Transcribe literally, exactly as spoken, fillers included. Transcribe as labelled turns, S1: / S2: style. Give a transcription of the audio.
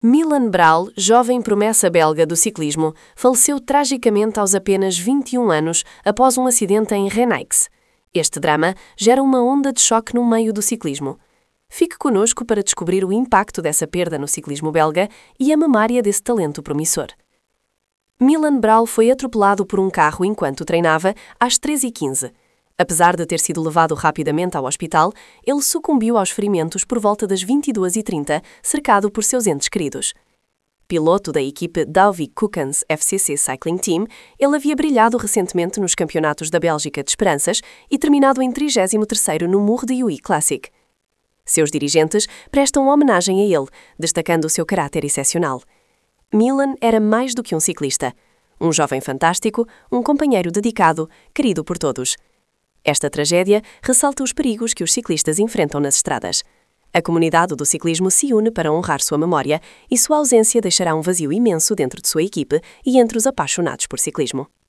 S1: Milan Brau, jovem promessa belga do ciclismo, faleceu tragicamente aos apenas vinte e um anos após um acidente em Rennes. Este drama gera uma onda de choque no meio do ciclismo. Fique conosco para descobrir o impacto dessa perda no ciclismo belga e a memória desse talento promissor. Milan Brau foi atropelado por um carro enquanto treinava às treze e quinze. Apesar de ter sido levado rapidamente ao hospital, ele sucumbiu aos ferimentos por volta das vinte e duas e trinta, cercado por seus entes queridos. Piloto da equipe Douwe Cookens F C C Cycling Team, ele havia brilhado recentemente nos campeonatos da Bélgica de Esperanças e terminado em trigésimo terceiro no Mur de Huy Classic. Seus dirigentes prestam homenagem a ele, destacando o seu caráter excepcional. Milan era mais do que um ciclista. Um jovem fantástico, um companheiro dedicado, querido por todos. Esta tragédia ressalta os perigos que os ciclistas enfrentam nas estradas. A comunidade do ciclismo se une para honrar sua memória e sua ausência deixará um vazio imenso dentro de sua equipe e entre os apaixonados por ciclismo.